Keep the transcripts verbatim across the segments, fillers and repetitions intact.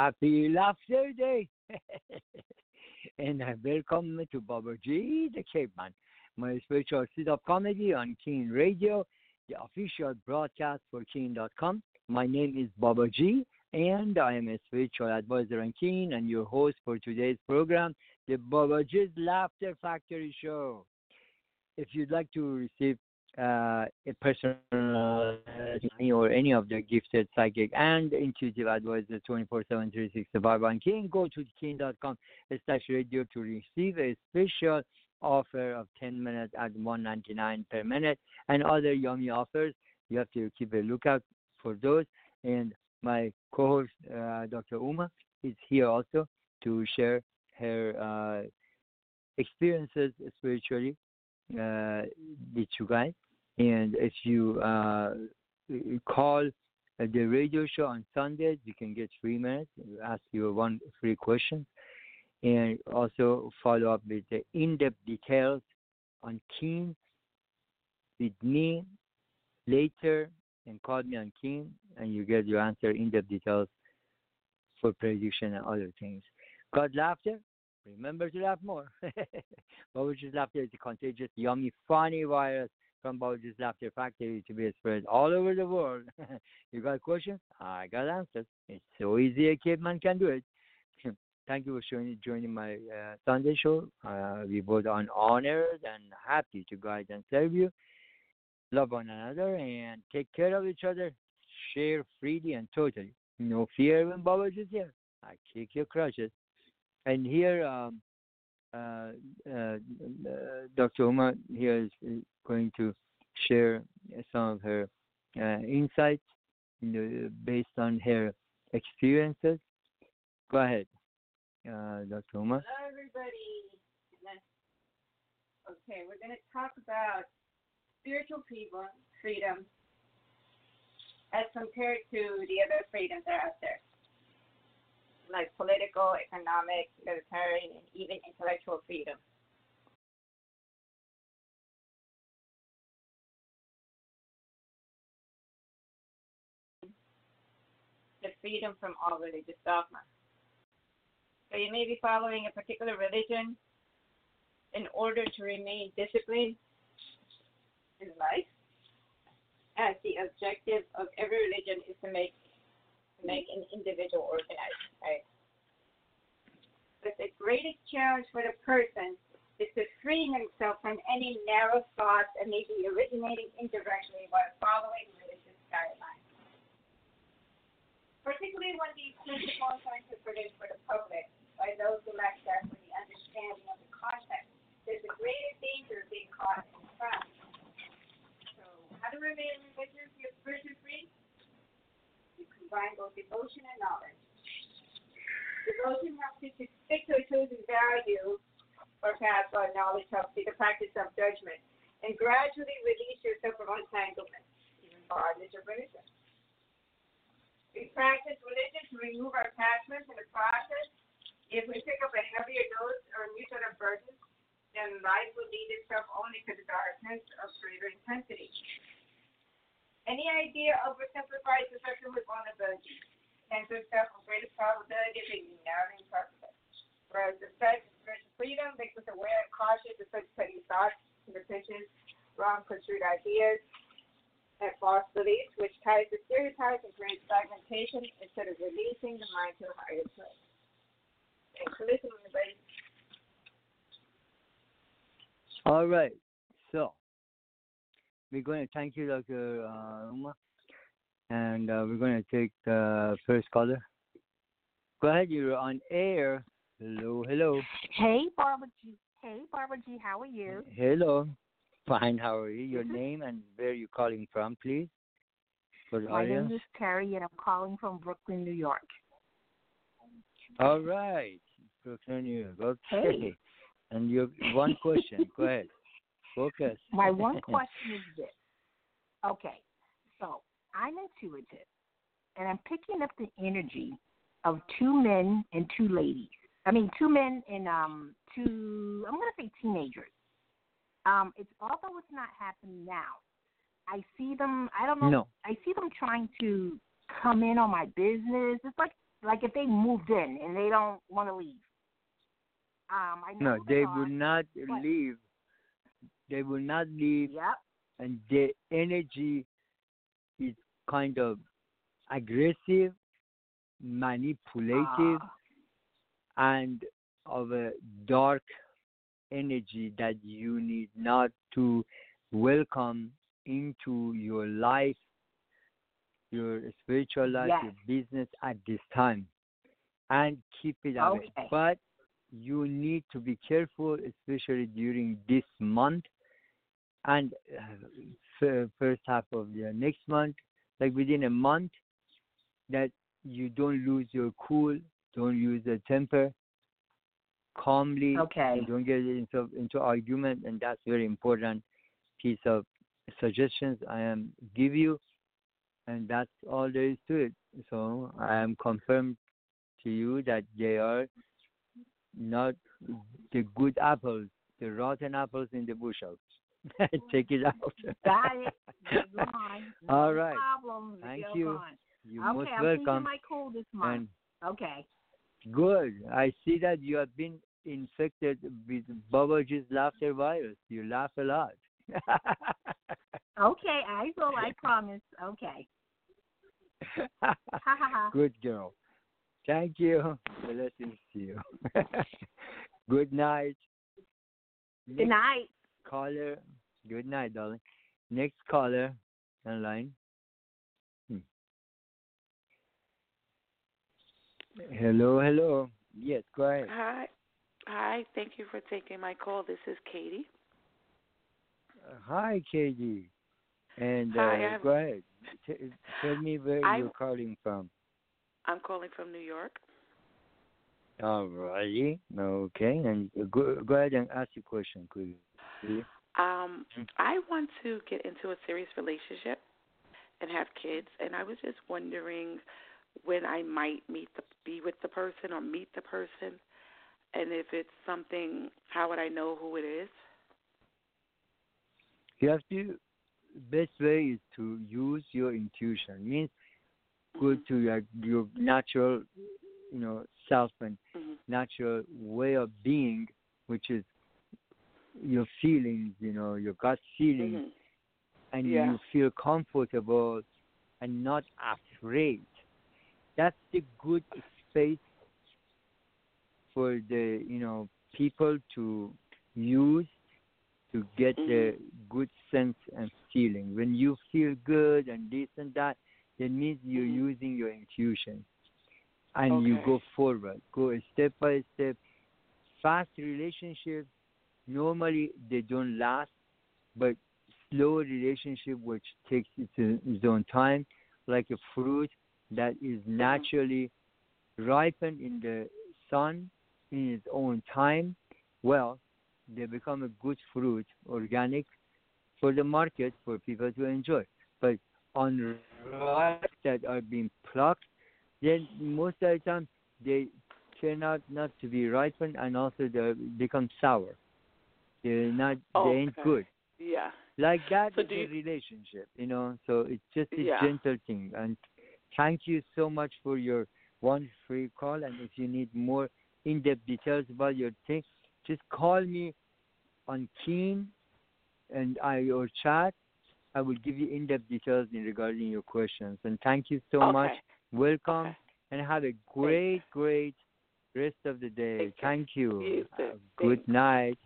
Happy Laughter Day. And uh, welcome to Baba G, the Caveman, my spiritual seed of comedy on Keen Radio, the official broadcast for Keen dot com. My name is Baba G, and I am a spiritual advisor on Keen and your host for today's program, the Baba G's Laughter Factory Show. If you'd like to receive uh, a personal uh, me or any of the gifted psychic and intuitive advisors twenty-four seven, three sixty-five on King, go to King dot com slash radio to receive a special offer of ten minutes at one ninety-nine per minute and other yummy offers. You have to keep a lookout for those. And my co-host, uh, Doctor Uma, is here also to share her uh, experiences spiritually uh, with you guys. And if you uh, call the radio show on Sundays, you can get three minutes, ask you one free question, and also follow up with the in-depth details on Keen with me later, and call me on Keen, and you get your answer in-depth details for prediction and other things. Got laughter? Remember to laugh more. Babaji's Laughter is a contagious, yummy, funny virus from Babaji's Laughter Factory to be spread all over the world. You got questions? I got answers. It's so easy a caveman can do it. Thank you for joining, joining my uh, Sunday show. Uh, we both are honored and happy to guide and serve you. Love one another and take care of each other. Share freely and totally. No fear when Babaji is here. I kick your crutches. And here, um, uh, uh, Doctor Uma here is going to share some of her uh, insights, you know, based on her experiences. Go ahead, uh, Doctor Uma. Hello, everybody. Okay, we're going to talk about spiritual freedom, freedom as compared to the other freedoms that are out there, like political, economic, military, and even intellectual freedom. The freedom from all religious dogma. So you may be following a particular religion in order to remain disciplined in life, as the objective of every religion is to make make an individual organized, right? But the greatest challenge for the person is to free himself from any narrow thoughts and maybe originating indirectly while following religious guidelines. Particularly when these principles are interpreted for the public by those who lack that for the understanding of the context. There's a greater danger of being caught in the trap. So, how to remain religious yet spiritually free? You combine both devotion and knowledge. Devotion helps you to stick to a chosen value or path, while knowledge helps you to practice self-judgment and gradually release yourself from entanglement, even bondage of religion. We practice religion to remove our attachments in the process. If we pick up a heavier dose or a new sort of burden, then life will lead itself only to the darkness of greater intensity. Any idea oversimplifies the person with vulnerability, and to itself with greatest probability of being narrowing purpose. Whereas the study of spiritual freedom makes us aware and cautious of such petty thoughts, superstitions, wrong construed ideas, and false beliefs, which ties to stereotypes and creates fragmentation instead of releasing the mind to a higher place. Thanks for listening, everybody. All right. So, we're going to thank you, Doctor Uh, Uma, and uh, we're going to take the first caller. Go ahead, you're on air. Hello, hello. Hey, Barbara G. Hey, Barbara G. How are you? Hello. Fine, how are you? Your name and where you calling from, please, for the My audience. name is Terry, and I'm calling from Brooklyn, New York. All right. Brooklyn, New York. Okay. Hey. And you one question. Go ahead. Focus. My one question is this. Okay, so I'm intuitive, and I'm picking up the energy of two men and two ladies. I mean, two men and um two, I'm going to say teenagers. Um, it's although it's not happening now. I see them. I don't know. No. I see them trying to come in on my business. It's like like if they moved in and they don't want to leave. Um, I know No, they are, will not but, leave. They will not leave, Yep. and the energy is kind of aggressive, manipulative, Uh, and of a dark energy that you need not to welcome into your life, your spiritual life, yes. your business at this time, and keep it away. Okay. But you need to be careful, especially during this month and uh, f- first half of the next month, like within a month, that you don't lose your cool, don't lose the temper, calmly, Okay. and don't get into into argument, and that's very important piece of suggestions I am give you, and that's all there is to it. So I am confirmed to you that they are not the good apples, the rotten apples in the bushel. Take it out. Got it. You're gone. No All right. problem. Thank You're you. gone. You're Okay, most I'm welcome. thinking my cold this month. And Okay. good. I see that you have been infected with Babaji's laughter virus. You laugh a lot. Okay, I will. I promise. Okay. Ha ha ha. Good girl. Thank you. Blessings to you. Good night. Good Next night. caller. Good night, darling. Next caller online. Hmm. Hello, hello. Yes, go ahead. Hi. Hi. Thank you for taking my call. This is Katie. Uh, hi, Katie. And uh, Hi. I have, go ahead. T- tell me where I, you're calling from. I'm calling from New York. Alrighty. Okay. And go, go ahead and ask your question, please. Um, I want to get into a serious relationship and have kids, and I was just wondering when I might meet the be with the person or meet the person, and if it's something, how would I know who it is? You have to. Best way is to use your intuition. Means go Mm-hmm. to your your natural, you know, self and Mm-hmm. natural way of being, which is your feelings, you know, your gut feelings, Mm-hmm. and Yeah. you feel comfortable and not afraid. That's the good space for the, you know, people to use to get Mm-hmm. the good sense and feeling. When you feel good and this and that, that means you're Mm-hmm. using your intuition and Okay. you go forward, go step by step. Fast relationships, normally they don't last, but slow relationship which takes its, its own time, like a fruit that is naturally ripened in the sun in its own time, well, they become a good fruit, organic, for the market for people to enjoy. But on ripe that are being plucked, then most of the time they turn out not to be ripened, and also they become sour. They're not. They Okay. ain't good. Yeah. Like that So is do a you, relationship, you know. So it's just a yeah. gentle thing. And thank you so much for your one free call. And if you need more in-depth details about your thing, just call me on Keen and I or chat. I will give you in-depth details in regarding your questions. And thank you so Okay. much. Welcome, Okay. and have a great, great rest of the day. Thank Thank you. You too. Uh, good Thanks. night.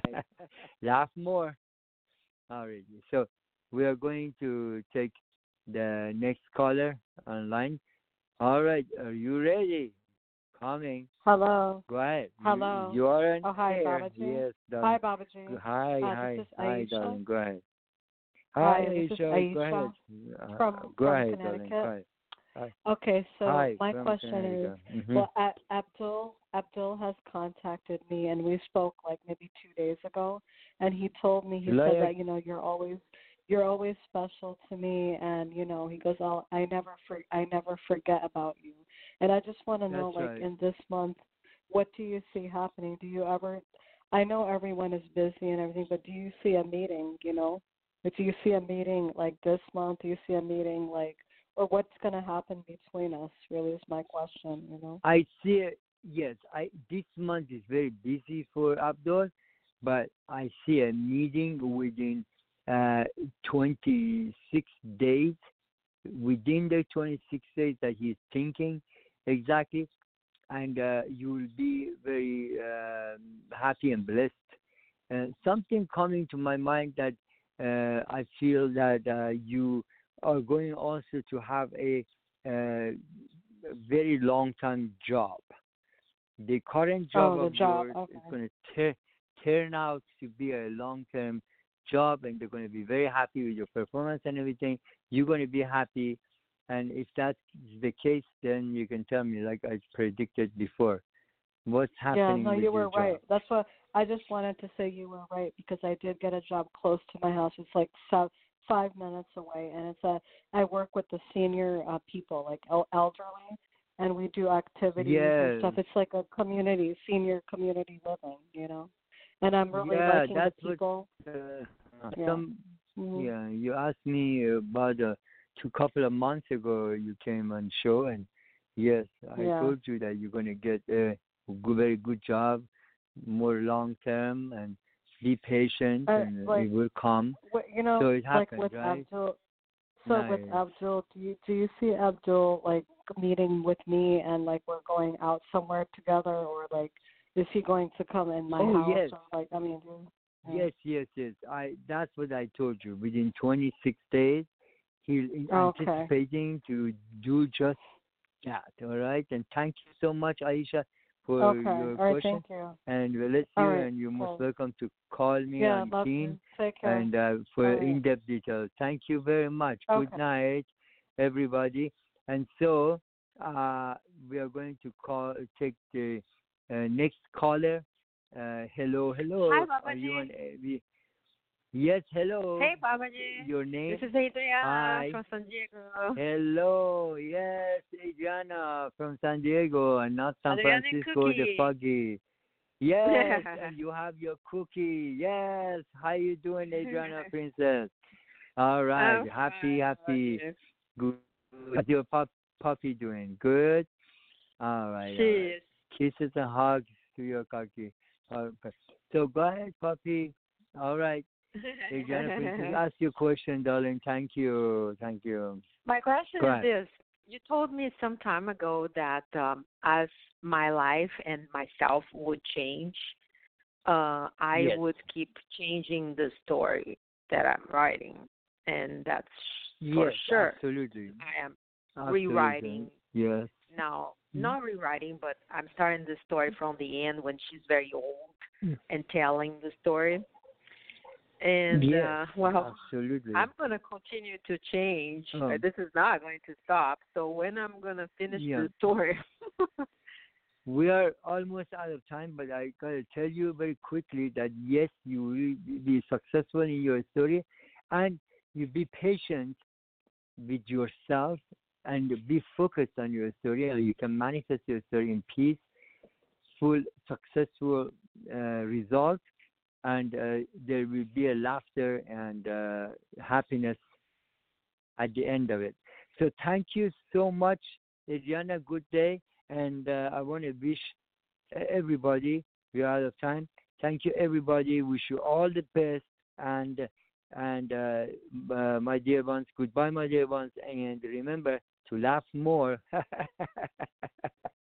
Laugh more. Alright. So we are going to take the next caller online. All right. Are you ready? Coming. Hello. Go ahead. Hello. You, you are on Oh, hi, air. Babaji. Yes, darling. Hi, Babaji. Go- Hi, Uh, hi, this is hi, Aisha. darling. Go ahead. Hi, Hi, this is Aisha. Go Aisha ahead. Uh, from go from ahead, darling. Go Connecticut. ahead. Hi. Okay, so Hi, my from question is, Connecticut. Mm-hmm. well, A- Abdul Abdul has contacted me, and we spoke like maybe two days ago, and he told me he Like, said that you know you're always you're always special to me, and you know he goes, I'll, I never for, I never forget about you, and I just want to know, that's like, right. in this month, what do you see happening? Do you ever? I know everyone is busy and everything, but do you see a meeting? You know, but do you see a meeting like this month? Do you see a meeting like or what's going to happen between us? Really, is my question. You know. I see. Yes, I this month is very busy for Abdul, but I see a meeting within uh, twenty-six days. Within the twenty-six days that he's thinking exactly, and uh, you will be very uh, happy and blessed. Uh, something coming to my mind that uh, I feel that uh, you are going also to have a, uh very long-term job. The current job Oh, the of job. yours Okay. is going to turn out to be a long-term job, and they're going to be very happy with your performance and everything. You're going to be happy, and if that's the case, then you can tell me, like I predicted before, what's Yeah, happening no, with you your were right. job. That's what I just wanted to say. You were right because I did get a job close to my house. It's like so, five minutes away, and it's a. I work with the senior uh, people, like el- elderly, and we do activities and Yes, stuff. It's like a community, senior community living, you know. And I'm really yeah, liking the that's what people. uh, Yeah. some. Mm-hmm. Yeah, you asked me about uh, two couple of months ago. You came on show, and yes, I Yeah. told you that you're going to get a good, very good job, more long term, and be patient, Uh, and like, it will come. what, you know, So it like happened, with right? Abdul. So with Nice. Abdul, do you do you see Abdul like meeting with me and like we're going out somewhere together, or like is he going to come in my Oh house, yes, or like I mean, do- yeah. yes, yes, yes. I that's what I told you. Within twenty-six days, he's Okay. anticipating to do just that. All right, and thank you so much, Aisha, for Okay. your All right. question. Thank you. And we bless All you, right. and you're most Cool. welcome to call me Yeah. on Love Keen you. Take care. and uh, for All right. in-depth details. Thank you very much. Good Okay. night, everybody. And so uh, we are going to call take the uh, next caller. Uh, hello, hello. Hi, Are you on? Babaji. Uh, we, yes, hello. Hey, Babaji. Your name? This is Adriana Hi. from San Diego. Hello. Yes, Adriana from San Diego and not San Adriana Francisco, the Cookie. foggy. Yes, and you have your cookie. Yes. How you doing, Adriana Princess? All right. I'm Happy, fine, happy. Babaji. Good. How's your pup, puppy doing? Good. All right. She All right. is. Kisses and hugs to your cookie. All right. So go ahead, puppy. All right. Adriana Princess, ask your question, darling. Thank you. Thank you. My question Go is ahead. this. You told me some time ago that um, as my life and myself would change, uh, I Yes. would keep changing the story that I'm writing. And that's for Yes, sure. absolutely. I am Absolutely. rewriting Yes. now, Mhm. not rewriting, but I'm starting the story from the end when she's very old Mm. and telling the story. And Yes, uh, well, absolutely. I'm going to continue to change. Oh. Uh, This is not going to stop. So when I'm going to finish Yeah. the story, We are almost out of time, but I gotta tell you very quickly that yes, you will be successful in your story, and you be patient with yourself and be focused on your story, and you can manifest your story in peace, full successful uh, results, and uh, there will be a laughter and uh, happiness at the end of it. So thank you so much, Adriana. Good day, and uh, I want to wish everybody. We are out of time. Thank you, everybody. Wish you all the best, and and uh, uh, my dear ones, goodbye, my dear ones, and remember to laugh more.